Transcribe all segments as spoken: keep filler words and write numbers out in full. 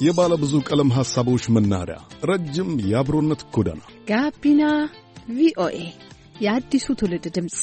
የባለ ብዙ ቀለም ሐሳቦች መናኸሪያ፣ ረጅም የአብሮነት ጎዳና ጋቢና ቪኦኤ የአዲሱ ትውልድ ድምጽ።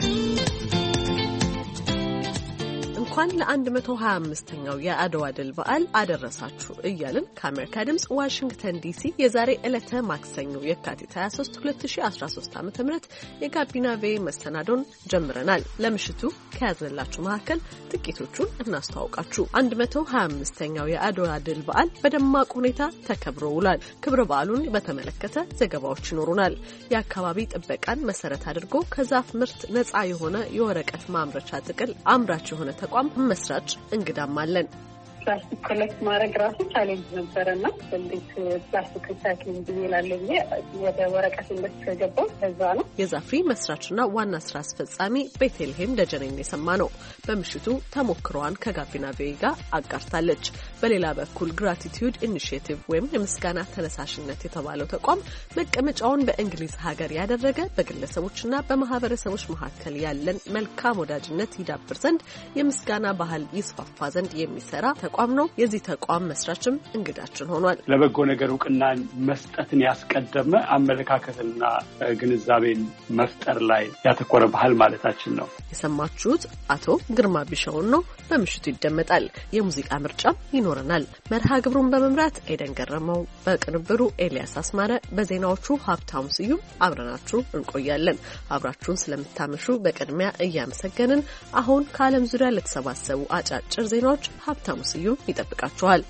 እንኳን ለ125ኛው የአድዋ ድል በዓል አደረሳችሁ እያልን ከአሜሪካ ድምጽ ዋሽንግተን ዲሲ የዛሬ ዕለተ ማክሰኞ የካቲት ሃያ ሶስት ሁለት ሺህ አስራ ሶስት ዓ.ም የጋቢና ቪ መሰናዶን ጀምረናል። ለምሽቱ ከያዝንላችሁ መካከል ጥቂቶቹን እናስተዋውቃችሁ። መቶ ሃያ አምስተኛው የአድዋ ድል በዓል በደማቅ ሁኔታ ተከብሮ ውሏል። ክብረ በዓሉን በተመለከተ ዘገባዎች ይኖሩናል። የአካባቢ ጥበቃን መሰረት አድርጎ ከዛፍ ምርት ነፃ የሆነ የወረቀት ማምረቻ ጥቅል አምራች የሆነ ተቋም መስራች እንግዳም አለን። ፕላስቲክ ኮሌክት ማድረግ ራሱ ቻሌንጅ ነበረና እንዴት ፕላስቲክ ሪሳይክሊንግ ይላልኝ ወደ ወረቀት እንደተገባው ከዛ ነው። የዛፍሪ መስራችና ዋና ስራ አስፈጻሚ ቤተልሔም ደጀነኝ የሰማነው በምሽቱ ተሞክሮዋን ከጋቢና ቪኦኤ ጋር አጋርታለች። በሌላ በኩል ግራቲቲዩድ ኢኒሺየቲቭ ወይም የምስጋና ተነሳሽነት የተባለው ተቋም መቀመጫውን በእንግሊዝ ሀገር ያደረገ በግለሰቦችና በማህበረሰቦች መካከል ያለን መልካም ወዳጅነት ይዳብር ዘንድ የምስጋና ባህል ይስፋፋ ዘንድ የሚሰራ ተቋም ነው። የዚህ ተቋም መስራችም እንግዳችን ሆኗል። ለበጎ ነገር እውቅና መስጠትን ያስቀደመ አመለካከትና ግንዛቤን መፍጠር ላይ ያተኮረ ባህል ማለታችን ነው። የሰማችሁት አቶ ግርማ ቢሻውን ነው። በምሽቱ ይደመጣል። የሙዚቃ ምርጫም ይኖረናል። መርሃ ግብሩን በመምራት ኤደን ገረመው፣ በቅንብሩ ኤልያስ አስማረ፣ በዜናዎቹ ሀብታሙ ስዩም አብረናችሁ እንቆያለን። አብራችሁን ስለምታመሹ በቅድሚያ እያመሰገንን አሁን ከዓለም ዙሪያ ለተሰባሰቡ አጫጭር ዜናዎች ሀብታሙ ስዩም ይጠብቃችኋል።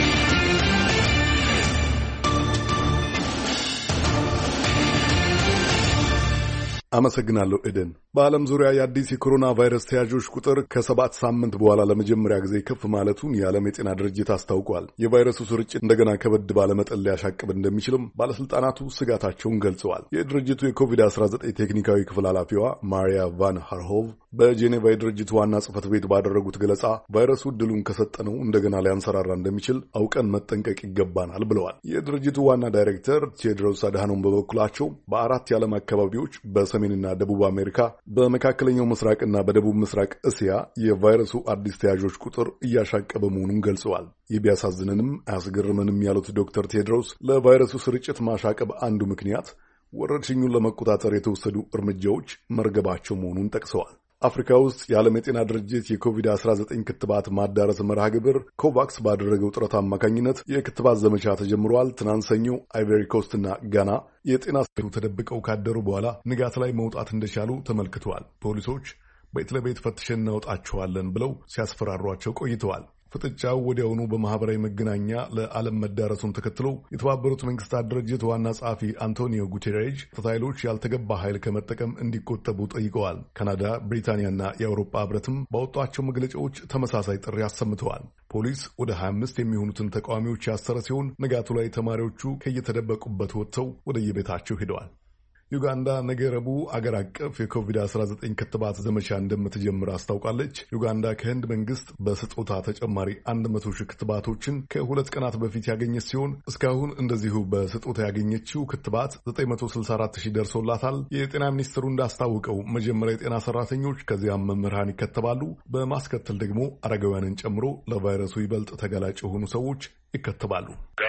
አመሰግናለሁ ኤደን። በዓለም ዙሪያ የአዲስ የኮሮና ቫይረስ ተያዦች ቁጥር ከሰባት ሳምንት በኋላ ለመጀመሪያ ጊዜ ከፍ ማለቱን የዓለም የጤና ድርጅት አስታውቋል። የቫይረሱ ስርጭት እንደገና ከበድ ባለመጠን ሊያሻቅብ እንደሚችልም ባለስልጣናቱ ስጋታቸውን ገልጸዋል። የድርጅቱ የኮቪድ አስራ ዘጠኝ ቴክኒካዊ ክፍል ኃላፊዋ ማሪያ ቫን ሃርሆቭ በጄኔቫ የድርጅቱ ዋና ጽሕፈት ቤት ባደረጉት ገለጻ ቫይረሱ ዕድሉን ከሰጠነው እንደገና ሊያንሰራራ እንደሚችል አውቀን መጠንቀቅ ይገባናል ብለዋል። የድርጅቱ ዋና ዳይሬክተር ቴድሮስ አድሃኖም በበኩላቸው በአራት የዓለም አካባቢዎች በሰሜንና ደቡብ አሜሪካ፣ በመካከለኛው ምስራቅና በደቡብ ምስራቅ እስያ የቫይረሱ አዲስ ተያዦች ቁጥር እያሻቀበ መሆኑን ገልጸዋል። ይህ ቢያሳዝንንም አያስገርምንም ያሉት ዶክተር ቴድሮስ ለቫይረሱ ስርጭት ማሻቀብ አንዱ ምክንያት ወረርሽኙን ለመቆጣጠር የተወሰዱ እርምጃዎች መርገባቸው መሆኑን ጠቅሰዋል። አፍሪካ ውስጥ የዓለም የጤና ድርጅት የኮቪድ አስራ ዘጠኝ ክትባት ማዳረስ መርሃ ግብር ኮቫክስ ባደረገው ጥረት አማካኝነት የክትባት ዘመቻ ተጀምሯል። ትናንት ሰኞ አይቨሪ ኮስትና ጋና የጤና ስሩ ተደብቀው ካደሩ በኋላ ንጋት ላይ መውጣት እንደቻሉ ተመልክተዋል። ፖሊሶች ቤት ለቤት ፈትሸን እናወጣቸዋለን ብለው ሲያስፈራሯቸው ቆይተዋል። ፍጥጫው ወዲያውኑ በማህበራዊ መገናኛ ለዓለም መዳረሱን ተከትሎ የተባበሩት መንግስታት ድርጅት ዋና ጸሐፊ አንቶኒዮ ጉቴሬዥ ኃይሎች ያልተገባ ኃይል ከመጠቀም እንዲቆጠቡ ጠይቀዋል። ካናዳ፣ ብሪታንያና የአውሮፓ ህብረትም ባወጧቸው መግለጫዎች ተመሳሳይ ጥሪ አሰምተዋል። ፖሊስ ወደ ሀያ አምስት የሚሆኑትን ተቃዋሚዎች ያሰረ ሲሆን ንጋቱ ላይ ተማሪዎቹ ከየተደበቁበት ወጥተው ወደ የቤታቸው ሄደዋል። ዩጋንዳ ነገ ረቡዕ አገር አቀፍ የኮቪድ አስራ ዘጠኝ ክትባት ዘመቻ እንደምትጀምር አስታውቃለች። ዩጋንዳ ከህንድ መንግስት በስጦታ ተጨማሪ መቶ ሺህ ክትባቶችን ከሁለት ቀናት በፊት ያገኘች ሲሆን እስካሁን እንደዚሁ በስጦታ ያገኘችው ክትባት ዘጠኝ መቶ ስልሳ አራት ሺህ ደርሶላታል። የጤና ሚኒስትሩ እንዳስታወቀው መጀመሪያ የጤና ሰራተኞች፣ ከዚያም መምህራን ይከተባሉ። በማስከተል ደግሞ አረጋውያንን ጨምሮ ለቫይረሱ ይበልጥ ተጋላጭ የሆኑ ሰዎች ይከተባሉ።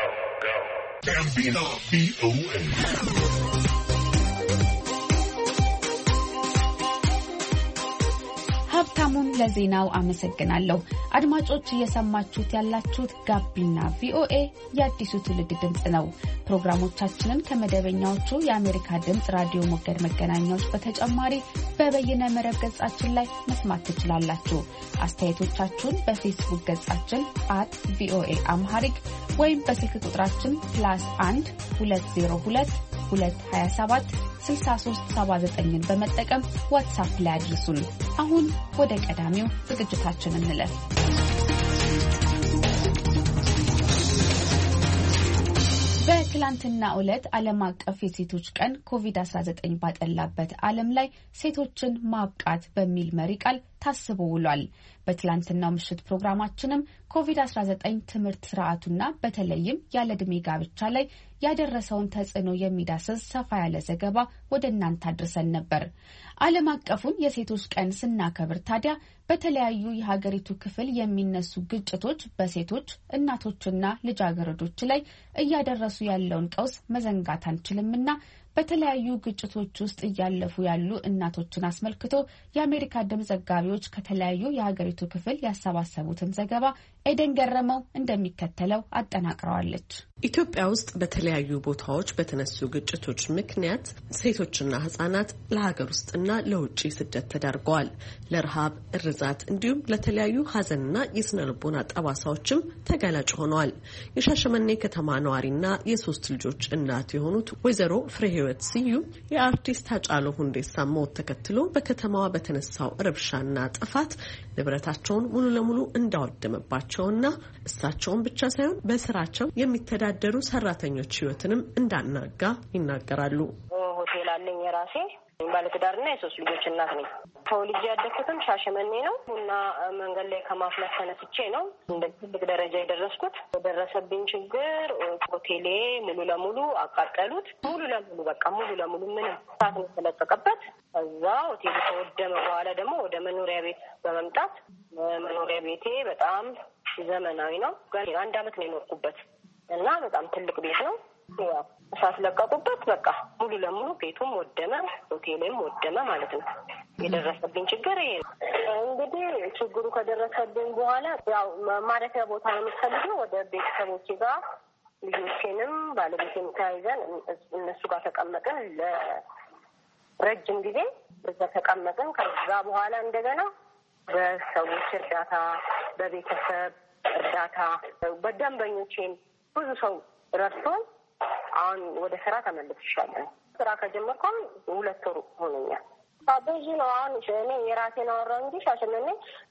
ሀብታሙን ለዜናው አመሰግናለሁ። አድማጮች እየሰማችሁት ያላችሁት ጋቢና ቪኦኤ የአዲሱ ትውልድ ድምጽ ነው። ፕሮግራሞቻችንን ከመደበኛዎቹ የአሜሪካ ድምጽ ራዲዮ ሞገድ መገናኛዎች በተጨማሪ በበይነ መረብ ገጻችን ላይ መስማት ትችላላችሁ። አስተያየቶቻችሁን በፌስቡክ ገጻችን አት ቪኦኤ አምሃሪክ ወይም በስልክ ቁጥራችን ፕላስ አንድ ሁለት ዜሮ ሁለት ሁለት ሀያ ሰባት ስልሳ ሶስት ሰባ ዘጠኝን በመጠቀም ዋትስአፕ ላይ አድርሱን። አሁን ወደ ቀዳሚው ዝግጅታችን እንለፍ። በትላንትና ዕለት ዓለም አቀፍ የሴቶች ቀን ኮቪድ አስራ ዘጠኝ ባጠላበት ዓለም ላይ ሴቶችን ማብቃት በሚል መሪ ቃል ታስቦ ውሏል። በትላንትናው ምሽት ፕሮግራማችንም ኮቪድ አስራ ዘጠኝ ትምህርት ስርዓቱና በተለይም ያለ ዕድሜ ጋብቻ ላይ ያደረሰውን ተጽዕኖ የሚዳስስ ሰፋ ያለ ዘገባ ወደ እናንተ አድርሰን ነበር። ዓለም አቀፉን የሴቶች ቀን ስናከብር ታዲያ በተለያዩ የሀገሪቱ ክፍል የሚነሱ ግጭቶች በሴቶች እናቶችና ልጃገረዶች ላይ እያደረሱ ያለውን ቀውስ መዘንጋት አንችልምና በተለያዩ ግጭቶች ውስጥ እያለፉ ያሉ እናቶችን አስመልክቶ የአሜሪካ ድምፅ ዘጋቢዎች ከተለያዩ የሀገሪቱ ክፍል ያሰባሰቡትን ዘገባ ኤደን ገረመው እንደሚከተለው አጠናቅረዋለች። ኢትዮጵያ ውስጥ በተለያዩ ቦታዎች በተነሱ ግጭቶች ምክንያት ሴቶችና ህጻናት ለሀገር ውስጥና ለውጭ ስደት ተዳርገዋል። ለረሃብ፣ እርዛት እንዲሁም ለተለያዩ ሀዘንና የስነ ልቦና ጠባሳዎችም ተጋላጭ ሆነዋል። የሻሸመኔ ከተማ ነዋሪና የሶስት ልጆች እናት የሆኑት ወይዘሮ ፍሬህይወት ስዩም የአርቲስት ሃጫሉ ሁንዴሳ ሞት ተከትሎ በከተማዋ በተነሳው ረብሻና ጥፋት ንብረታቸውን ሙሉ ለሙሉ እንዳወደመባቸውና እሳቸውን ብቻ ሳይሆን በስራቸው የሚተዳደሩ ሰራተኞች ህይወትንም እንዳናጋ ይናገራሉ። ሆቴል አለኝ የራሴ ባለትዳርና የሶስት ልጆች እናት ነኝ። ተወልጄ ያደግኩትም ሻሸመኔ ነው እና መንገድ ላይ ከማፍላት ተነስቼ ነው እንደ ትልቅ ደረጃ የደረስኩት። የደረሰብኝ ችግር ሆቴሌ ሙሉ ለሙሉ አቃጠሉት። ሙሉ ለሙሉ በቃ ሙሉ ለሙሉ ምንም ሳት ነው የተለቀቀበት። እዛ ሆቴሉ ከወደመ በኋላ ደግሞ ወደ መኖሪያ ቤት በመምጣት መኖሪያ ቤቴ በጣም ዘመናዊ ነው። አንድ አመት ነው የኖርኩበት እና በጣም ትልቅ ቤት ነው። ያው እሳት ለቀቁበት። በቃ ሙሉ ለሙሉ ቤቱም ወደመ፣ ሆቴሌም ወደመ ማለት ነው። የደረሰብኝ ችግር ይሄ ነው። እንግዲህ ችግሩ ከደረሰብኝ በኋላ ያው ማረፊያ ቦታ ነው የምትፈልገው። ወደ ቤተሰቦቼ ጋር ልጆቼንም ባለቤቴም ተያይዘን እነሱ ጋር ተቀመጥን ለረጅም ጊዜ። እዛ ተቀመጥን። ከዛ በኋላ እንደገና በሰዎች እርዳታ፣ በቤተሰብ እርዳታ፣ በደንበኞቼም ብዙ ሰው ረድቶን አሁን ወደ ስራ ተመልሻለሁ። ስራ ከጀመርኩም ሁለት ወር ሆኖኛል። ብዙ ነው። አሁን እኔ የራሴን አወራሁ እንጂ ሻሸመኔ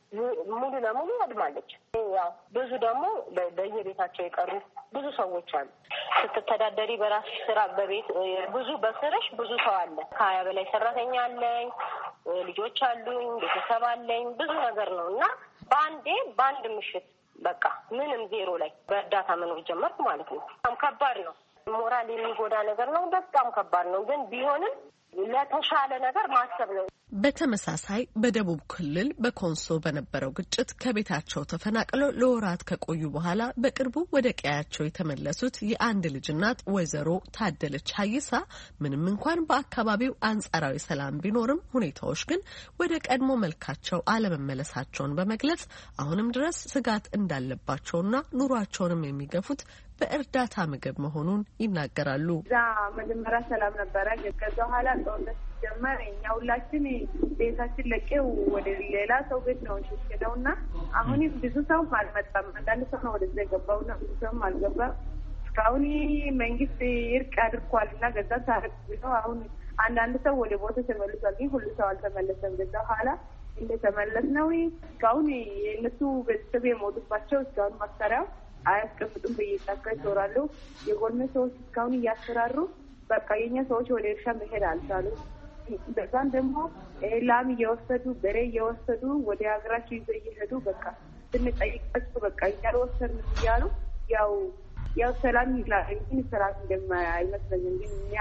ሙሉ ለሙሉ ወድማለች። ያው ብዙ ደግሞ በየቤታቸው የቀሩ ብዙ ሰዎች አሉ። ስትተዳደሪ በራስሽ ስራ በቤት ብዙ በስርሽ ብዙ ሰው አለ። ከሀያ በላይ ሰራተኛ አለኝ፣ ልጆች አሉኝ፣ ቤተሰብ አለኝ። ብዙ ነገር ነው እና በአንዴ በአንድ ምሽት በቃ ምንም ዜሮ ላይ በእርዳታ መኖር ጀመርኩ ማለት ነው። በጣም ከባድ ነው። ሞራል የሚጎዳ ነገር ነው። በጣም ከባድ ነው። ግን ቢሆንም ለተሻለ ነገር ማሰብ ነው። በተመሳሳይ በደቡብ ክልል በኮንሶ በነበረው ግጭት ከቤታቸው ተፈናቅለው ለወራት ከቆዩ በኋላ በቅርቡ ወደ ቀያቸው የተመለሱት የአንድ ልጅ እናት ወይዘሮ ታደለች ሀይሳ ምንም እንኳን በአካባቢው አንጻራዊ ሰላም ቢኖርም ሁኔታዎች ግን ወደ ቀድሞ መልካቸው አለመመለሳቸውን በመግለጽ አሁንም ድረስ ስጋት እንዳለባቸውና ኑሯቸውንም የሚገፉት በእርዳታ ምግብ መሆኑን ይናገራሉ። እዛ መጀመሪያ ሰላም ነበረ። ከዛ በኋላ ጦርነት ጀመረ። እኛ ሁላችን ቤታችን ለቄው ወደ ሌላ ሰው ቤት ነው ሽሽለው እና አሁንም ብዙ ሰው አልመጣም። አንዳንድ ሰው ነው ወደዛ የገባውና ብዙ ሰውም አልገባም። እስካሁን መንግስት እርቅ አድርጓል እና ገዛ ታረቅ ነው። አሁን አንዳንድ ሰው ወደ ቦታ ተመልሷል፣ ግን ሁሉ ሰው አልተመለሰም። ገዛ በኋላ እንደተመለስ ነው። እስካሁን የእነሱ ቤተሰብ የሞቱባቸው እስካሁን መሳሪያው አያስቀምጡም። በየጫካ ይዞራሉ። የጎልሜ ሰዎች እስካሁን እያሰራሩ በቃ የኛ ሰዎች ወደ እርሻ መሄድ አልቻሉ። በዛም ደግሞ ላም እየወሰዱ በሬ እየወሰዱ ወደ ሀገራቸው ይዘው እየሄዱ በቃ ስንጠይቃቸው በቃ እያልወሰድን እያሉ ያው ያው ሰላም ይላል እንጂ ስራት እንደማይመስለኝም። ግን እኛ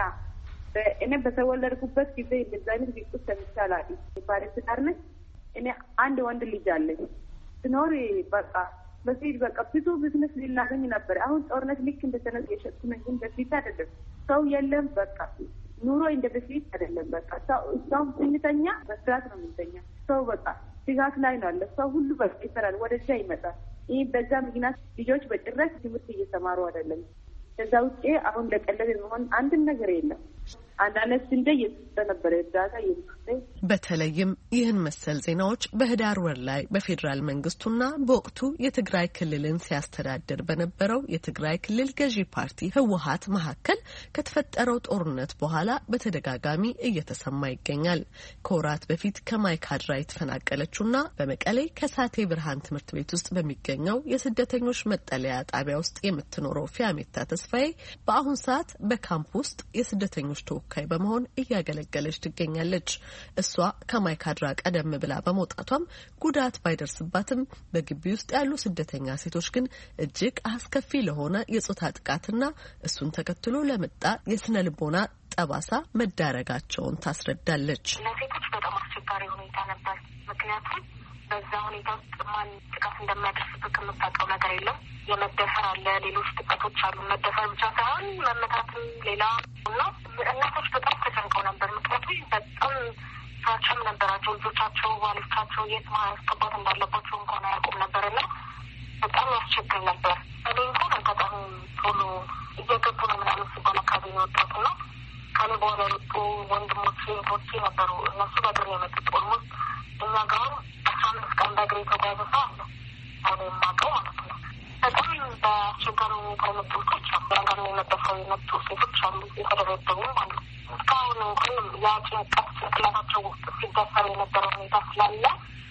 እኔ በተወለድኩበት ጊዜ እንደዛ አይነት ግጭት ሰምቻለሁ። ባለትዳር ነኝ እኔ። አንድ ወንድ ልጅ አለኝ። ስኖር በቃ በፊት በቃ ብዙ ቢዝነስ ሊላገኝ ነበር። አሁን ጦርነት ልክ እንደተነገ የሸጥኩ ነኝ። በፊት አይደለም፣ ሰው የለም። በቃ ኑሮ እንደ በፊት አይደለም። በቃ ሰው ሰው ስንተኛ በስራት ነው የምንተኛ። ሰው በቃ ስጋት ላይ ነው አለ። ሰው ሁሉ በቃ ይሰራል፣ ወደዛ ይመጣል። ይህ በዛ ምክንያት ልጆች በጭራሽ ትምህርት እየተማሩ አይደለም። ከዛ ውጭ አሁን ለቀለብ የሚሆን አንድም ነገር የለም። አንዳንድ እንደ እየተሰጠ ነበር እርዳታ እየተሰጠ። በተለይም ይህን መሰል ዜናዎች በህዳር ወር ላይ በፌዴራል መንግስቱና በወቅቱ የትግራይ ክልልን ሲያስተዳድር በነበረው የትግራይ ክልል ገዢ ፓርቲ ህወሀት መካከል ከተፈጠረው ጦርነት በኋላ በተደጋጋሚ እየተሰማ ይገኛል። ከወራት በፊት ከማይካድራ የተፈናቀለችውና በመቀሌ ከሳቴ ብርሃን ትምህርት ቤት ውስጥ በሚገኘው የስደተኞች መጠለያ ጣቢያ ውስጥ የምትኖረው ፊያሜታ ተስፋዬ በአሁን ሰዓት በካምፕ ውስጥ የስደተኞች ተወካይ ተወካይ በመሆን እያገለገለች ትገኛለች። እሷ ከማይካድራ ቀደም ብላ በመውጣቷም ጉዳት ባይደርስባትም በግቢ ውስጥ ያሉ ስደተኛ ሴቶች ግን እጅግ አስከፊ ለሆነ የጾታ ጥቃትና እሱን ተከትሎ ለመጣ የስነ ልቦና ጠባሳ መዳረጋቸውን ታስረዳለች። ለሴቶች በጣም አስቸጋሪ ሁኔታ ነበር። ምክንያቱም በዛ ሁኔታ ውስጥ ማን ጥቃት እንደሚያደርስበት የምታውቀው ነገር የለም። የመደፈር አለ፣ ሌሎች ጥቃቶች አሉ። መደፈር ብቻ ሳይሆን መመታትም ሌላ እና እናቶች በጣም ተጨንቀው ነበር። ምክንያቱም በጣም ፍራቻም ነበራቸው። ልጆቻቸው፣ ባሎቻቸው የት ማስገባት እንዳለባቸው እንኳን አያውቁም ነበር እና በጣም ያስቸግር ነበር። እኔ እንኳን አጋጣሚ ቶሎ እየገቡ ነው ምናምን ሲባል አካባቢ የወጣቱ ነው ከኔ በኋላ የወጡ ወንድሞቼ እህቶቼ ነበሩ። እነሱ በእግር የመጡት ኦልሞስት እኛ ጋር አስራ አምስት ቀን በእግር የተጓዘ ሰው አለ እኔ የማውቀው ማለት ነው። በጣም በአስቸጋሪ ሁኔታ የመጡ ልጆች በሀገር የመደፈው የመጡ ሴቶች አሉ፣ የተደበደቡ ማለት ነው። እስካሁን እንኳን ያ ጭንቀት ጭንቅላታቸው ውስጥ ሲደፈር የነበረ ሁኔታ ስላለ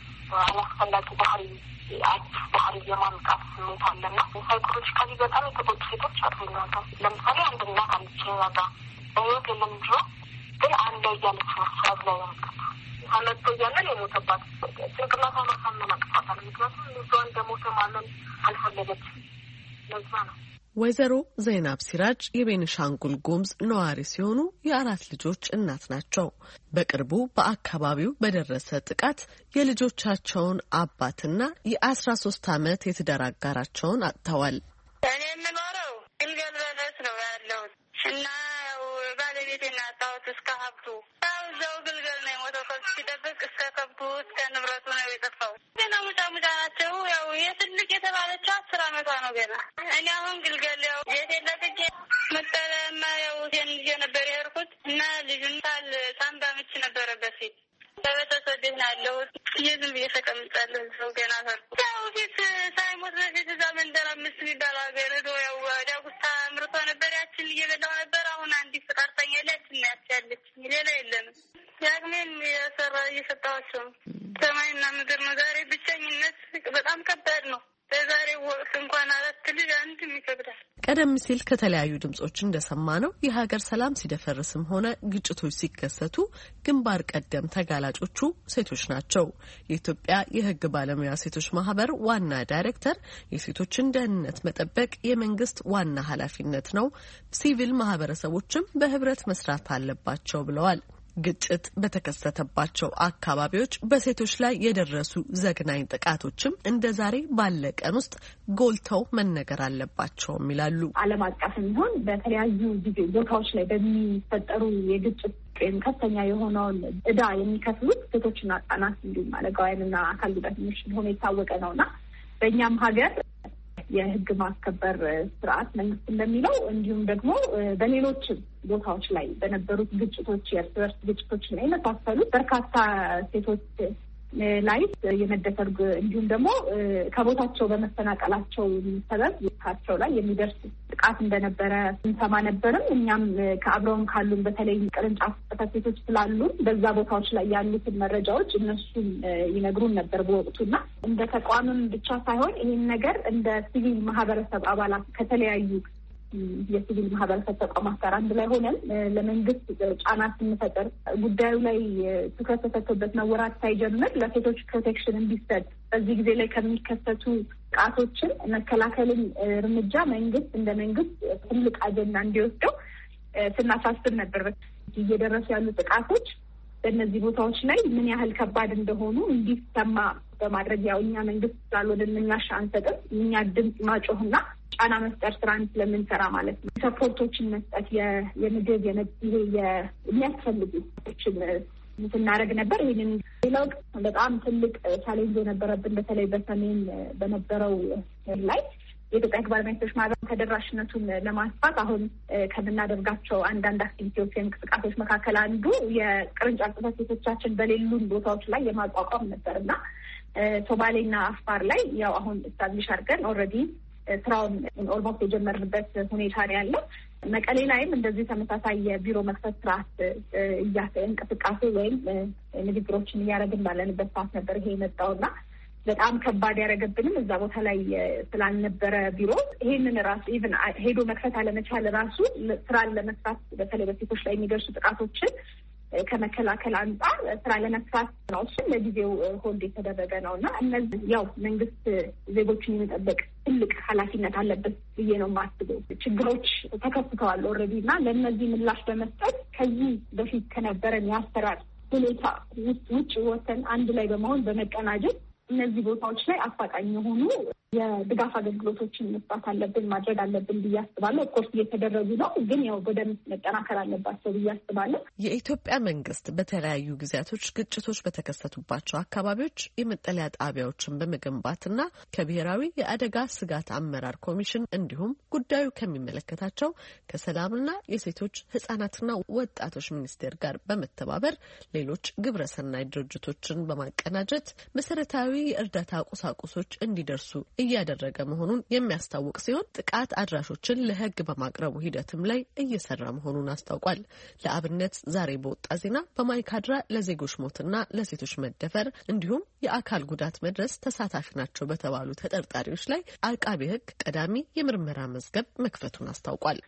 አላስፈላጊ ባህሪ አዲስ ባህሪ የማምጣት ስሜት አለና ሳይኮሎጂካሊ በጣም የተጎዱ ሴቶች አሉ። ናቸው ለምሳሌ አንድ እናት አለች ጋ በህይወት የለም እንጂ ግን አንድ ላይ እያለች መስራት ላይ ያመጣት ተመቶ እያለን የሞተባት ጭንቅላቷ ማሳመን አቅቷታል። ምክንያቱም ልጇን እንደሞተ ማመን አልፈለገችም። ለዛ ነው። ወይዘሮ ዘይናብ ሲራጅ የቤኒሻንጉል ጉሙዝ ነዋሪ ሲሆኑ የአራት ልጆች እናት ናቸው። በቅርቡ በአካባቢው በደረሰ ጥቃት የልጆቻቸውን አባትና የአስራ ሶስት አመት የትዳር አጋራቸውን አጥተዋል። እኔ የምኖረው ግልገል በለስ ነው ያለሁት እና ባለቤቴን አጣሁት እስከ ሀብቱ ያው እዛው ግልገል ነው የሞተው። ከብት ሲጠብቅ እስከ ከብቱ እስከ ንብረቱ ነው የጠፋው። ገና ሙጫ ሙጫ ናቸው። ያው የትልቅ የተባለችው አስር አመቷ ነው ገና። እኔ አሁን ግልገል ያው ቤቴን ለቅቄ መጠለማ ያው ሴን ልጄ ነበር የሄድኩት እና ልጁን ሳል ሳምባ ምች ነበረበት ፊት በቤተሰብ ቤት ነው ያለሁት። ዝም ብዬ ተቀምጫለሁ ሰው ገና ፈርኩ። ያው ፊት ሳይሞት በፊት እዛ መንደር አምስት የሚባል ሀገር ሄዶ ያው ዳጉሳ ምርቷ ነበር ያችን እየበላው ነበር። አሁን አንዲት ፍቃርተኛ ያለችን ያቻለች ሌላ የለንም። ያግሜን የሰራ እየሰጣቸው ሰማይና ምድር ነው። ዛሬ ብቸኝነት በጣም ከባድ ነው። በዛሬ ወቅት እንኳን አራት ልጅ አንድ ይከብዳል። ቀደም ሲል ከተለያዩ ድምጾች እንደሰማ ነው የሀገር ሰላም ሲደፈርስም ሆነ ግጭቶች ሲከሰቱ ግንባር ቀደም ተጋላጮቹ ሴቶች ናቸው። የኢትዮጵያ የሕግ ባለሙያ ሴቶች ማህበር ዋና ዳይሬክተር የሴቶችን ደህንነት መጠበቅ የመንግስት ዋና ኃላፊነት ነው፣ ሲቪል ማህበረሰቦችም በህብረት መስራት አለባቸው ብለዋል። ግጭት በተከሰተባቸው አካባቢዎች በሴቶች ላይ የደረሱ ዘግናኝ ጥቃቶችም እንደ ዛሬ ባለ ቀን ውስጥ ጎልተው መነገር አለባቸውም ይላሉ። ዓለም አቀፍ የሚሆን በተለያዩ ጊዜ ቦታዎች ላይ በሚፈጠሩ የግጭት ወይም ከፍተኛ የሆነውን እዳ የሚከፍሉት ሴቶችና ህጻናት እንዲሁም አረጋውያንና አካል ጉዳተኞች እንደሆነ የታወቀ ነውና በእኛም ሀገር የህግ ማስከበር ስርዓት መንግስት እንደሚለው እንዲሁም ደግሞ በሌሎች ቦታዎች ላይ በነበሩት ግጭቶች የእርስ በርስ ግጭቶች ላይ የመሳሰሉት በርካታ ሴቶች ላይ የመደፈር እንዲሁም ደግሞ ከቦታቸው በመፈናቀላቸው ሰበብ የካቸው ላይ የሚደርስ ጥቃት እንደነበረ እንሰማ ነበርም። እኛም ከአብረውን ካሉን በተለይ ቅርንጫፍ ጽሕፈት ቤቶች ስላሉ በዛ ቦታዎች ላይ ያሉትን መረጃዎች እነሱም ይነግሩን ነበር በወቅቱና እንደ ተቋምም ብቻ ሳይሆን ይህን ነገር እንደ ሲቪል ማህበረሰብ አባላት ከተለያዩ የሲቪል ማህበረሰብ ተቋማት ጋር አንድ ላይ ሆነን ለመንግስት ጫና ስንፈጥር ጉዳዩ ላይ ትኩረት ተሰጥቶበት መወራት ሳይጀምር ለሴቶች ፕሮቴክሽን እንዲሰጥ በዚህ ጊዜ ላይ ከሚከሰቱ ጥቃቶችን መከላከልን እርምጃ መንግስት እንደ መንግስት ትልቅ አጀንዳ እንዲወስደው ስናሳስብ ነበር። እየደረሱ ያሉ ጥቃቶች በእነዚህ ቦታዎች ላይ ምን ያህል ከባድ እንደሆኑ እንዲሰማ በማድረግ ያው እኛ መንግስት ስላልሆነ ምላሽ አንሰጥም። እኛ ድምፅ ማጮህና ጫና መፍጠር ስራን ስለምንሰራ ማለት ነው። ሰፖርቶችን መስጠት የምግብ ይሄ የሚያስፈልጉ ችን ስናደርግ ነበር። ይህንን ሌላው በጣም ትልቅ ቻሌንጅ የነበረብን በተለይ በሰሜን በነበረው ላይ የኢትዮጵያ ሕግ ባለሙያ ሴቶች ማህበር ተደራሽነቱን ለማስፋት አሁን ከምናደርጋቸው አንዳንድ አክቲቪቲዎች እንቅስቃሴዎች መካከል አንዱ የቅርንጫፍ ጽሕፈት ቤቶቻችን በሌሉን ቦታዎች ላይ የማቋቋም ነበር እና ሶማሌና አፋር ላይ ያው አሁን ስታብሊሽ አድርገን ኦልሬዲ ስራውን ኦልሞስት የጀመርንበት ሁኔታ ነው ያለው። መቀሌ ላይም እንደዚህ ተመሳሳይ የቢሮ መክፈት ስርዓት እያሰ እንቅስቃሴ ወይም ንግግሮችን እያደረግን ባለንበት ሰዓት ነበር ይሄ የመጣውና በጣም ከባድ ያደረገብንም እዛ ቦታ ላይ ስላልነበረ ቢሮ ይሄንን ራሱ ኢቭን ሄዶ መክፈት አለመቻል ራሱ ስራን ለመስራት በተለይ በሴቶች ላይ የሚደርሱ ጥቃቶችን ከመከላከል አንጻር ስራ ለመስራት ነው እሱ ለጊዜው ሆልድ የተደረገ ነውና እነዚህ ያው መንግስት ዜጎችን የሚጠብቅ ትልቅ ኃላፊነት አለበት ብዬ ነው የማስበው። ችግሮች ተከስተዋል ኦልሬዲ እና ለእነዚህ ምላሽ በመስጠት ከዚህ በፊት ከነበረን የአሰራር ሁኔታ ውጭ ወተን አንድ ላይ በመሆን በመቀናጀት እነዚህ ቦታዎች ላይ አፋጣኝ የሆኑ የድጋፍ አገልግሎቶችን መስጠት አለብን ማድረግ አለብን ብዬ አስባለሁ። ኦፍኮርስ እየተደረጉ ነው፣ ግን ያው በደንብ መጠናከር አለባቸው ብዬ አስባለሁ። የኢትዮጵያ መንግስት በተለያዩ ጊዜያቶች ግጭቶች በተከሰቱባቸው አካባቢዎች የመጠለያ ጣቢያዎችን በመገንባትና ከብሔራዊ የአደጋ ስጋት አመራር ኮሚሽን እንዲሁም ጉዳዩ ከሚመለከታቸው ከሰላምና የሴቶች ህጻናትና ወጣቶች ሚኒስቴር ጋር በመተባበር ሌሎች ግብረሰናይ ድርጅቶችን በማቀናጀት መሰረታዊ የእርዳታ ቁሳቁሶች እንዲደርሱ እያደረገ መሆኑን የሚያስታውቅ ሲሆን ጥቃት አድራሾችን ለህግ በማቅረቡ ሂደትም ላይ እየሰራ መሆኑን አስታውቋል። ለአብነት ዛሬ በወጣ ዜና በማይካድራ ለዜጎች ሞትና ለሴቶች መደፈር እንዲሁም የአካል ጉዳት መድረስ ተሳታፊ ናቸው በተባሉ ተጠርጣሪዎች ላይ አቃቤ ህግ ቀዳሚ የምርመራ መዝገብ መክፈቱን አስታውቋል።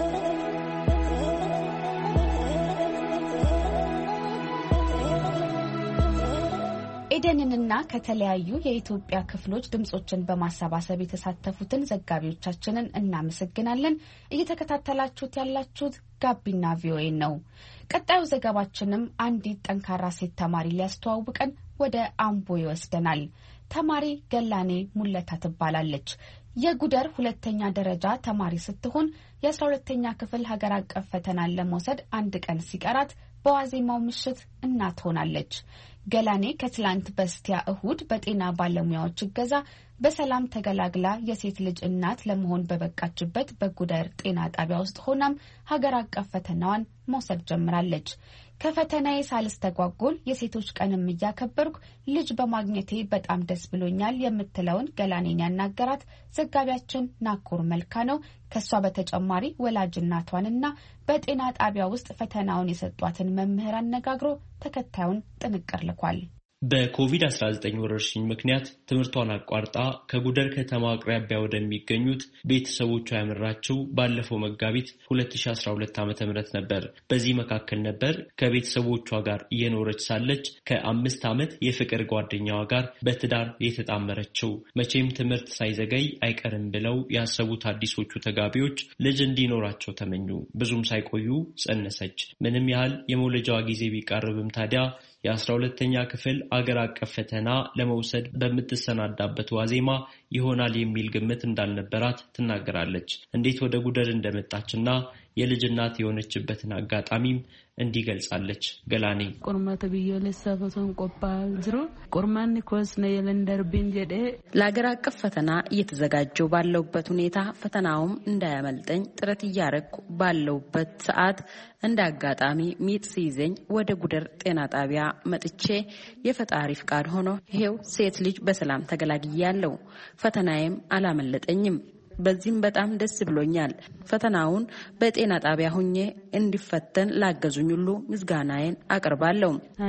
ኤደንንና ከተለያዩ የኢትዮጵያ ክፍሎች ድምጾችን በማሰባሰብ የተሳተፉትን ዘጋቢዎቻችንን እናመሰግናለን። እየተከታተላችሁት ያላችሁት ጋቢና ቪኦኤ ነው። ቀጣዩ ዘገባችንም አንዲት ጠንካራ ሴት ተማሪ ሊያስተዋውቀን ወደ አምቦ ይወስደናል። ተማሪ ገላኔ ሙለታ ትባላለች። የጉደር ሁለተኛ ደረጃ ተማሪ ስትሆን የአስራ ሁለተኛ ክፍል ሀገር አቀፍ ፈተናን ለመውሰድ አንድ ቀን ሲቀራት በዋዜማው ምሽት እናት ሆናለች። ገላኔ ከትላንት በስቲያ እሁድ በጤና ባለሙያዎች እገዛ በሰላም ተገላግላ የሴት ልጅ እናት ለመሆን በበቃችበት በጉደር ጤና ጣቢያ ውስጥ ሆናም ሀገር አቀፍ ፈተናዋን መውሰድ ጀምራለች። ከፈተናዬ ሳልስተጓጎል የሴቶች ቀንም እያከበርኩ ልጅ በማግኘቴ በጣም ደስ ብሎኛል የምትለውን ገላኔን ያናገራት ዘጋቢያችን ናኮር መልካ ነው። ከሷ በተጨማሪ ወላጅ እናቷንና በጤና ጣቢያ ውስጥ ፈተናውን የሰጧትን መምህር አነጋግሮ ተከታዩን ጥንቅር ልኳል። በኮቪድ አስራ ዘጠኝ ወረርሽኝ ምክንያት ትምህርቷን አቋርጣ ከጉደር ከተማ አቅራቢያ ወደሚገኙት ቤተሰቦቿ ያመራችው ባለፈው መጋቢት ሁለት ሺህ አስራ ሁለት ዓመተ ምህረት ነበር። በዚህ መካከል ነበር ከቤተሰቦቿ ጋር እየኖረች ሳለች ከአምስት ዓመት የፍቅር ጓደኛዋ ጋር በትዳር የተጣመረችው። መቼም ትምህርት ሳይዘገይ አይቀርም ብለው ያሰቡት አዲሶቹ ተጋቢዎች ልጅ እንዲኖራቸው ተመኙ። ብዙም ሳይቆዩ ጸነሰች። ምንም ያህል የመውለጃዋ ጊዜ ቢቃረብም ታዲያ የአስራ ሁለተኛ ክፍል አገር አቀፍ ፈተና ለመውሰድ በምትሰናዳበት ዋዜማ ይሆናል የሚል ግምት እንዳልነበራት ትናገራለች። እንዴት ወደ ጉደር እንደመጣችና የልጅ እናት የሆነችበትን አጋጣሚም እንዲህ ገልጻለች። ገላኔ ቁርማተ ቢዮለሳ ፈተን ቆባል ዝሮ ቁርማኒ ኮስነ የለንደርቢን ጀዴ ለአገር አቀፍ ፈተና እየተዘጋጀው ባለውበት ሁኔታ ፈተናውም እንዳያመልጠኝ ጥረት እያረኩ ባለውበት ሰዓት እንደ አጋጣሚ ሚጥ ሲይዘኝ ወደ ጉደር ጤና ጣቢያ መጥቼ የፈጣሪ ፍቃድ ሆኖ ይሄው ሴት ልጅ በሰላም ተገላግያለሁ። ፈተናዬም አላመለጠኝም። በዚህም በጣም ደስ ብሎኛል። ፈተናውን በጤና ጣቢያ ሆኜ እንዲፈተን ላገዙኝ ሁሉ ምስጋናዬን አቀርባለሁ።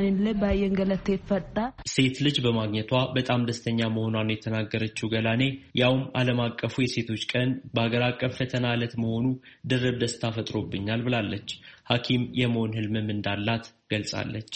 ሴት ልጅ በማግኘቷ በጣም ደስተኛ መሆኗን የተናገረችው ገላኔ ያውም ዓለም አቀፉ የሴቶች ቀን በአገር አቀፍ ፈተና ዕለት መሆኑ ድርብ ደስታ ፈጥሮብኛል ብላለች። ሐኪም የመሆን ህልምም እንዳላት ገልጻለች።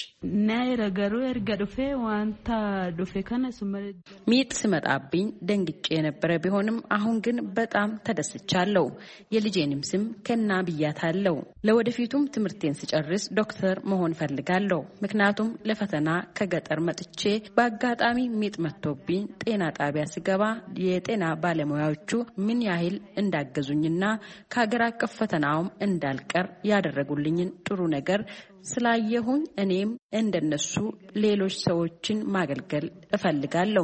ሚጥ ስመጣብኝ ደንግጬ የነበረ ቢሆንም አሁን ግን በጣም ተደስቻለሁ። የልጄንም ስም ከና ብያታለሁ። ለወደፊቱም ትምህርቴን ስጨርስ ዶክተር መሆን ፈልጋለሁ። ምክንያቱም ለፈተና ከገጠር መጥቼ በአጋጣሚ ሚጥ መጥቶብኝ ጤና ጣቢያ ስገባ የጤና ባለሙያዎቹ ምን ያህል እንዳገዙኝና ከሀገር አቀፍ ፈተናውም እንዳልቀር ያደረጉልኝን ጥሩ ነገር ስላየሁኝ እኔም እንደነሱ ሌሎች ሰዎችን ማገልገል እፈልጋለሁ።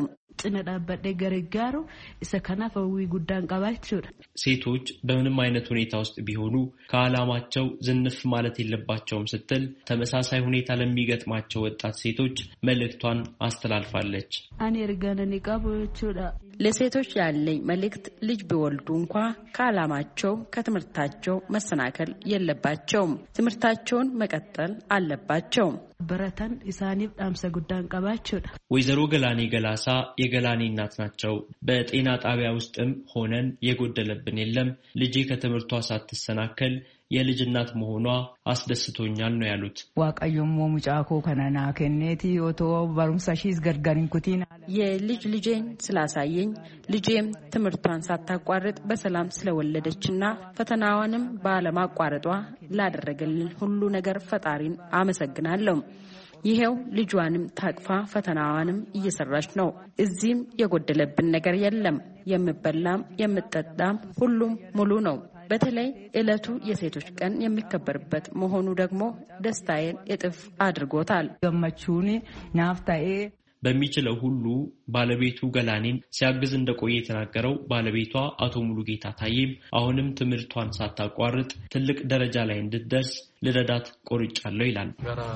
ሴቶች በምንም አይነት ሁኔታ ውስጥ ቢሆኑ ከዓላማቸው ዝንፍ ማለት የለባቸውም ስትል ተመሳሳይ ሁኔታ ለሚገጥማቸው ወጣት ሴቶች መልእክቷን አስተላልፋለች። ለሴቶች ያለኝ መልእክት ልጅ ቢወልዱ እንኳ ከዓላማቸው ከትምህርታቸው መሰናከል የለባቸውም። ትምህርታቸውን መቀጠል አለባቸው። በረታን ኢሳኒፍ ዳምሰ ጉዳን ቀባቸው። ወይዘሮ ገላኔ ገላሳ የገላኔ እናት ናቸው። በጤና ጣቢያ ውስጥም ሆነን የጎደለብን የለም። ልጄ ከትምህርቷ ሳትሰናከል የልጅ እናት መሆኗ አስደስቶኛል ነው ያሉት። ዋቀዮሞ ሙጫኮ ከነና ከኔቲ ኦቶ ባሩምሳሺስ ገርጋሪን ኩቲና የልጅ ልጄን ስላሳየኝ ልጄም ትምህርቷን ሳታቋርጥ በሰላም ስለወለደችና ፈተናዋንም ባለማቋረጧ ላደረገልን ሁሉ ነገር ፈጣሪን አመሰግናለሁ። ይሄው ልጇንም ታቅፋ ፈተናዋንም እየሰራች ነው። እዚህም የጎደለብን ነገር የለም። የምበላም የምጠጣም ሁሉም ሙሉ ነው። በተለይ ዕለቱ የሴቶች ቀን የሚከበርበት መሆኑ ደግሞ ደስታዬን እጥፍ አድርጎታል። ገመቹኒ ናፍታኤ በሚችለው ሁሉ ባለቤቱ ገላኔን ሲያግዝ እንደቆየ የተናገረው ባለቤቷ አቶ ሙሉጌታ ታዬም አሁንም ትምህርቷን ሳታቋርጥ ትልቅ ደረጃ ላይ እንድትደርስ ልረዳት ቆርጫለሁ ይላል።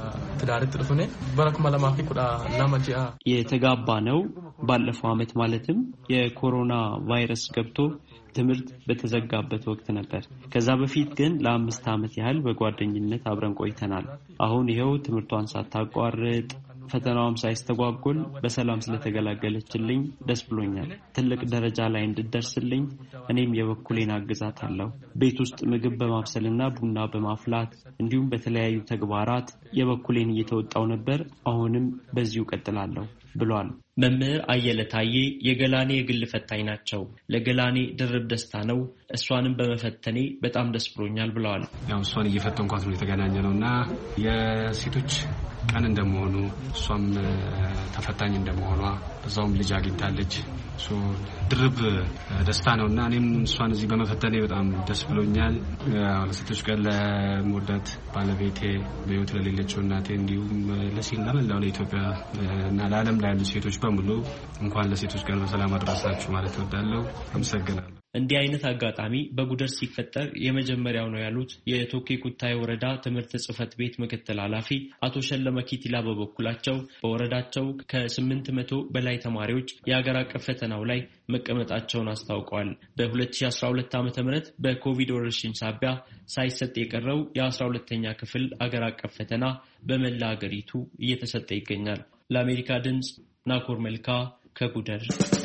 የተጋባ ነው ባለፈው ዓመት ማለትም የኮሮና ቫይረስ ገብቶ ትምህርት በተዘጋበት ወቅት ነበር። ከዛ በፊት ግን ለአምስት ዓመት ያህል በጓደኝነት አብረን ቆይተናል። አሁን ይሄው ትምህርቷን ሳታቋርጥ ፈተናውም ሳይስተጓጎል በሰላም ስለተገላገለችልኝ ደስ ብሎኛል። ትልቅ ደረጃ ላይ እንድደርስልኝ እኔም የበኩሌን አግዛታለሁ። ቤት ውስጥ ምግብ በማብሰልና ቡና በማፍላት እንዲሁም በተለያዩ ተግባራት የበኩሌን እየተወጣው ነበር። አሁንም በዚሁ ቀጥላለሁ ብሏል። መምህር አየለ ታዬ የገላኔ የግል ፈታኝ ናቸው። ለገላኔ ድርብ ደስታ ነው። እሷንም በመፈተኔ በጣም ደስ ብሎኛል ብለዋል። ያው እሷን እየፈተንኳት ነው የተገናኘ ነውና የሴቶች ቀን እንደመሆኑ እሷም ተፈታኝ እንደመሆኗ በዛውም ልጅ አግኝታለች። ሶ ድርብ ደስታ ነውና እኔም እሷን እዚህ በመፈተኔ በጣም ደስ ብሎኛል። ለሴቶች ቀን ለሞዳት ባለቤቴ በህይወት ለሌለችው እናቴ እንዲሁም ለሲና ለላው ለኢትዮጵያ እና ለዓለም ላይ ያሉ ሴቶች በሙሉ እንኳን ለሴቶች ቀን በሰላም አደረሳችሁ ማለት እወዳለሁ። አመሰግናለሁ። እንዲህ አይነት አጋጣሚ በጉደር ሲፈጠር የመጀመሪያው ነው ያሉት የቶኬ ኩታይ ወረዳ ትምህርት ጽሕፈት ቤት ምክትል ኃላፊ አቶ ሸለመ ኪቲላ በበኩላቸው በወረዳቸው ከስምንት መቶ በላይ ተማሪዎች የሀገር አቀፍ ፈተናው ላይ መቀመጣቸውን አስታውቀዋል። በሁለት ሺህ አስራ ሁለት ዓመተ ምህረት በኮቪድ ወረርሽኝ ሳቢያ ሳይሰጥ የቀረው የአስራ ሁለተኛ ክፍል አገር አቀፍ ፈተና በመላ ሀገሪቱ እየተሰጠ ይገኛል። ለአሜሪካ ድምጽ ናኮር መልካ ከጉደር።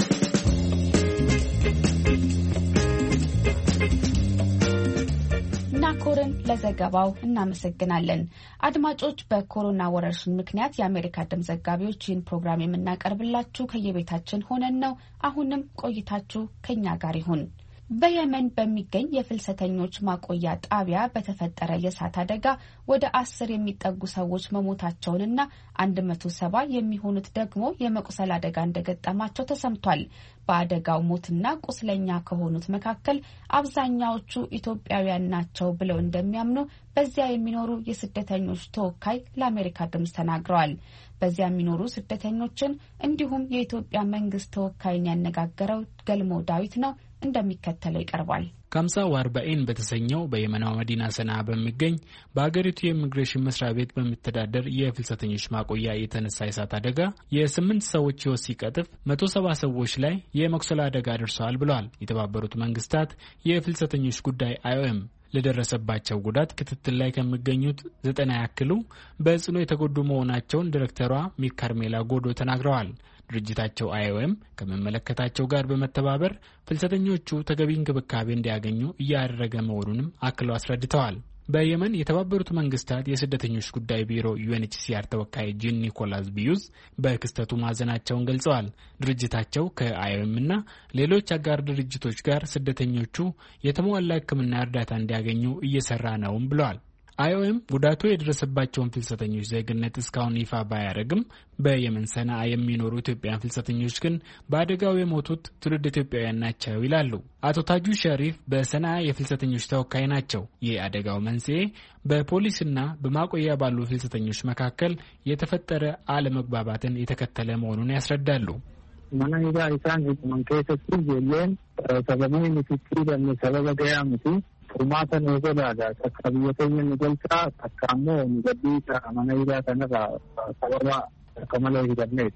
ናኮርን ለዘገባው እናመሰግናለን። አድማጮች፣ በኮሮና ወረርሽኝ ምክንያት የአሜሪካ ድምፅ ዘጋቢዎች ይህን ፕሮግራም የምናቀርብላችሁ ከየቤታችን ሆነን ነው። አሁንም ቆይታችሁ ከኛ ጋር ይሁን። በየመን በሚገኝ የፍልሰተኞች ማቆያ ጣቢያ በተፈጠረ የእሳት አደጋ ወደ አስር የሚጠጉ ሰዎች መሞታቸውንና አንድ መቶ ሰባ የሚሆኑት ደግሞ የመቁሰል አደጋ እንደገጠማቸው ተሰምቷል። በአደጋው ሞትና ቁስለኛ ከሆኑት መካከል አብዛኛዎቹ ኢትዮጵያውያን ናቸው ብለው እንደሚያምኑ በዚያ የሚኖሩ የስደተኞች ተወካይ ለአሜሪካ ድምፅ ተናግረዋል። በዚያ የሚኖሩ ስደተኞችን እንዲሁም የኢትዮጵያ መንግስት ተወካይን ያነጋገረው ገልሞ ዳዊት ነው። እንደሚከተለው ይቀርባል። ካምሳ ዋርባኤን በተሰኘው በየመናው መዲና ሰንዓ በሚገኝ በአገሪቱ የኢሚግሬሽን መስሪያ ቤት በሚተዳደር የፍልሰተኞች ማቆያ የተነሳ የእሳት አደጋ የስምንት ሰዎች ሕይወት ሲቀጥፍ መቶ ሰባ ሰዎች ላይ የመቁሰል አደጋ ደርሰዋል ብለዋል የተባበሩት መንግስታት የፍልሰተኞች ጉዳይ አይኦኤም። ለደረሰባቸው ጉዳት ክትትል ላይ ከሚገኙት ዘጠና ያክሉ በጽኑ የተጎዱ መሆናቸውን ዲሬክተሯ ሚክ ካርሜላ ጎዶ ተናግረዋል። ድርጅታቸው አይኦኤም ከመመለከታቸው ጋር በመተባበር ፍልሰተኞቹ ተገቢ እንክብካቤ እንዲያገኙ እያደረገ መሆኑንም አክለው አስረድተዋል። በየመን የተባበሩት መንግስታት የስደተኞች ጉዳይ ቢሮ ዩኤንኤችሲአር ተወካይ ጂን ኒኮላስ ቢዩዝ በክስተቱ ማዘናቸውን ገልጸዋል። ድርጅታቸው ከአይኦኤም እና ሌሎች አጋር ድርጅቶች ጋር ስደተኞቹ የተሟላ ሕክምና እርዳታ እንዲያገኙ እየሰራ ነውም ብለዋል። አይኦኤም ጉዳቱ የደረሰባቸውን ፍልሰተኞች ዜግነት እስካሁን ይፋ ባያደርግም በየመን ሰንዓ የሚኖሩ ኢትዮጵያውያን ፍልሰተኞች ግን በአደጋው የሞቱት ትውልድ ኢትዮጵያውያን ናቸው ይላሉ። አቶ ታጁ ሸሪፍ በሰንዓ የፍልሰተኞች ተወካይ ናቸው። የአደጋው መንስኤ በፖሊስና በማቆያ ባሉ ፍልሰተኞች መካከል የተፈጠረ አለመግባባትን የተከተለ መሆኑን ያስረዳሉ። መናይዳ ኢሳን መንከሰቱ የለን ሰበቡን ምትክሪ በመሰበበ ገያምቲ ኡማተ ነገላዳ ተከብየተኝ ንገልጻ ተካሞ ንገዲ አማናይዳ ተነጋ ሰበባ ከመለ ይደምኔ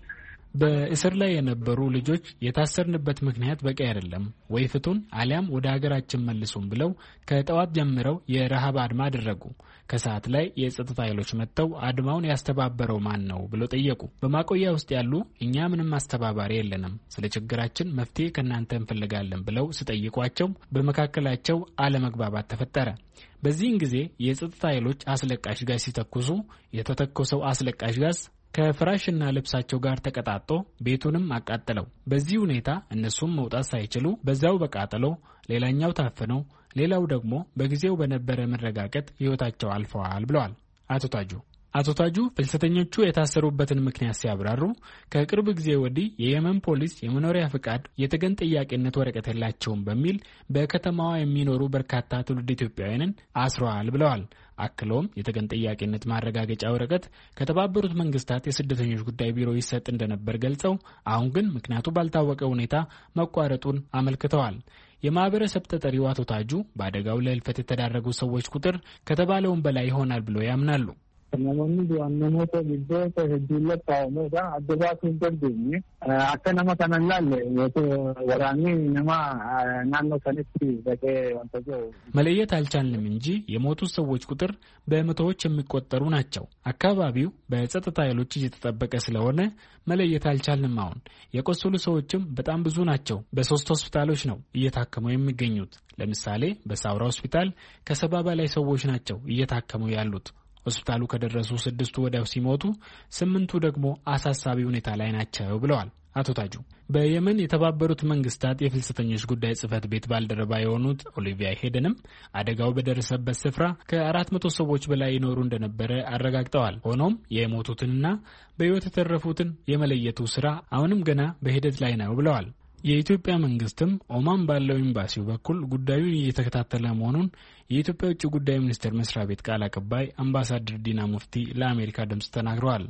በእስር ላይ የነበሩ ልጆች የታሰርንበት ምክንያት በቂ አይደለም ወይ ፍቱን አሊያም ወደ ሀገራችን መልሱን ብለው ከጠዋት ጀምረው የረሃብ አድማ አደረጉ። ከሰዓት ላይ የጸጥታ ኃይሎች መጥተው አድማውን ያስተባበረው ማን ነው ብለው ጠየቁ። በማቆያ ውስጥ ያሉ እኛ ምንም አስተባባሪ የለንም፣ ስለ ችግራችን መፍትሄ ከእናንተ እንፈልጋለን ብለው ሲጠይቋቸው በመካከላቸው አለመግባባት ተፈጠረ። በዚህን ጊዜ የጸጥታ ኃይሎች አስለቃሽ ጋዝ ሲተኩሱ የተተኮሰው አስለቃሽ ጋዝ ከፍራሽና ልብሳቸው ጋር ተቀጣጦ ቤቱንም አቃጠለው። በዚህ ሁኔታ እነሱም መውጣት ሳይችሉ በዛው በቃጠሎ ሌላኛው ታፈነው፣ ሌላው ደግሞ በጊዜው በነበረ መረጋጋት ህይወታቸው አልፈዋል ብለዋል አቶ ታጁ። አቶ ታጁ ፍልሰተኞቹ የታሰሩበትን ምክንያት ሲያብራሩ ከቅርብ ጊዜ ወዲህ የየመን ፖሊስ የመኖሪያ ፍቃድ የተገን ጥያቄነት ወረቀት የላቸውም በሚል በከተማዋ የሚኖሩ በርካታ ትውልድ ኢትዮጵያውያንን አስረዋል ብለዋል። አክሎም የተገን ጥያቄነት ማረጋገጫ ወረቀት ከተባበሩት መንግስታት የስደተኞች ጉዳይ ቢሮ ይሰጥ እንደነበር ገልጸው አሁን ግን ምክንያቱ ባልታወቀ ሁኔታ መቋረጡን አመልክተዋል። የማህበረሰብ ተጠሪው አቶ ታጁ በአደጋው ለህልፈት የተዳረጉ ሰዎች ቁጥር ከተባለውን በላይ ይሆናል ብሎ ያምናሉ። namoonni du'annamoota biddoota hedduulla taa'uudha adda baasuu hin dandeenye akka nama kanan laalle waraanni nama naannoo sanitti dhaqee wanta jiru መለየት አልቻልንም እንጂ የሞቱት ሰዎች ቁጥር በመቶዎች የሚቆጠሩ ናቸው። አካባቢው በጸጥታ ኃይሎች እየተጠበቀ ስለሆነ መለየት አልቻልንም። አሁን የቆሰሉ ሰዎችም በጣም ብዙ ናቸው። በሶስት ሆስፒታሎች ነው እየታከሙ የሚገኙት። ለምሳሌ በሳውራ ሆስፒታል ከሰባ በላይ ሰዎች ናቸው እየታከሙ ያሉት። ሆስፒታሉ ከደረሱ ስድስቱ ወዲያው ሲሞቱ ስምንቱ ደግሞ አሳሳቢ ሁኔታ ላይ ናቸው ብለዋል አቶ ታጁ። በየመን የተባበሩት መንግስታት የፍልሰተኞች ጉዳይ ጽህፈት ቤት ባልደረባ የሆኑት ኦሊቪያ ሄደንም አደጋው በደረሰበት ስፍራ ከአራት መቶ ሰዎች በላይ ይኖሩ እንደነበረ አረጋግጠዋል። ሆኖም የሞቱትንና በህይወት የተረፉትን የመለየቱ ስራ አሁንም ገና በሂደት ላይ ነው ብለዋል። የኢትዮጵያ መንግስትም ኦማን ባለው ኤምባሲው በኩል ጉዳዩን እየተከታተለ መሆኑን የኢትዮጵያ ውጭ ጉዳይ ሚኒስቴር መስሪያ ቤት ቃል አቀባይ አምባሳደር ዲና ሙፍቲ ለአሜሪካ ድምጽ ተናግረዋል።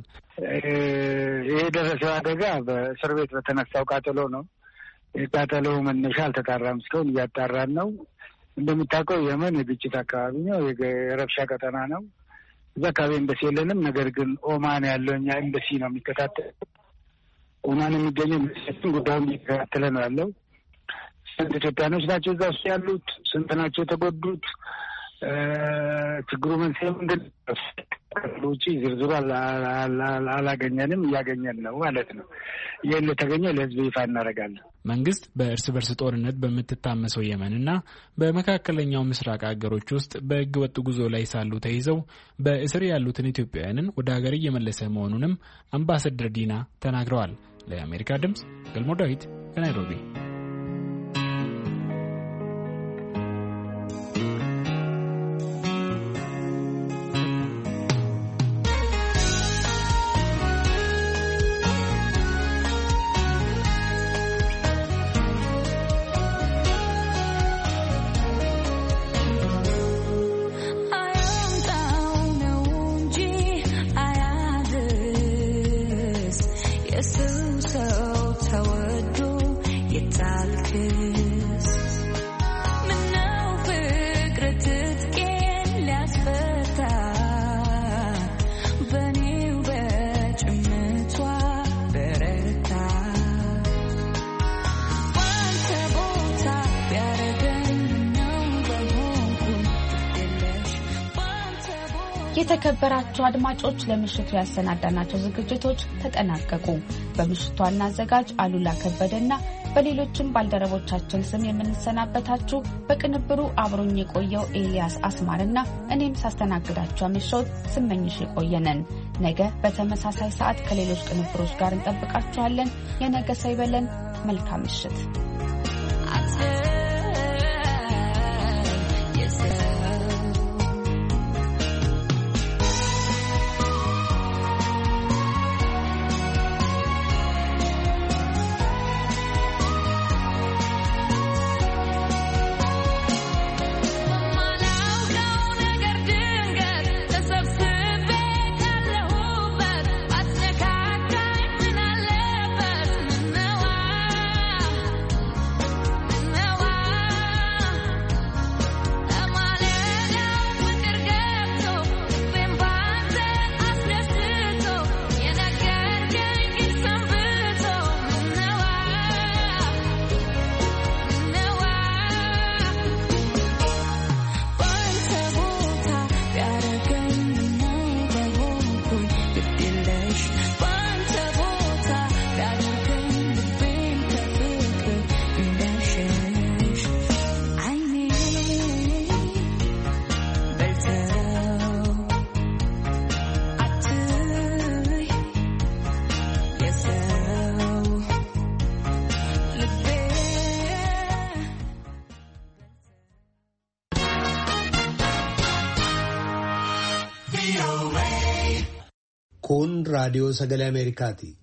ይሄ የደረሰው አደጋ በእስር ቤት በተነሳው ቃጠሎ ነው። የቃጠሎው መነሻ አልተጣራም። እስካሁን እያጣራን ነው። እንደምታውቀው የመን የግጭት አካባቢ ነው፣ የረብሻ ቀጠና ነው። እዛ አካባቢ ኤምባሲ የለንም። ነገር ግን ኦማን ያለው እኛ ኤምባሲ ነው የሚከታተል። ኦማን የሚገኘው ሚኒስትር ጉዳዩን እየተከታተለ ነው ያለው። ስንት ኢትዮጵያኖች ናቸው እዛ ውስጥ ያሉት? ስንት ናቸው የተጎዱት? ችግሩ መንስኤ ምንድን ነው? ውጪ ዝርዝሩ አላገኘንም፣ እያገኘን ነው ማለት ነው። ይህን ለተገኘ ለህዝብ ይፋ እናደርጋለን። መንግስት በእርስ በርስ ጦርነት በምትታመሰው የመንና በመካከለኛው ምስራቅ ሀገሮች ውስጥ በህገ ወጥ ጉዞ ላይ ሳሉ ተይዘው በእስር ያሉትን ኢትዮጵያውያንን ወደ ሀገር እየመለሰ መሆኑንም አምባሳደር ዲና ተናግረዋል። ለአሜሪካ ድምጽ ገልሞ ዳዊት ከናይሮቢ። የተከበራችሁ አድማጮች ለምሽቱ ያሰናዳናቸው ዝግጅቶች ተጠናቀቁ። በምሽቱ ዋና አዘጋጅ አሉላ ከበደና በሌሎችም ባልደረቦቻችን ስም የምንሰናበታችሁ በቅንብሩ አብሮኝ የቆየው ኤልያስ አስማርና እኔም ሳስተናግዳችሁ አመሻውት ስመኝሽ የቆየነን። ነገ በተመሳሳይ ሰዓት ከሌሎች ቅንብሮች ጋር እንጠብቃችኋለን። የነገ ሳይበለን መልካም ምሽት። Kun raadiyoo sagalee Ameerikaati.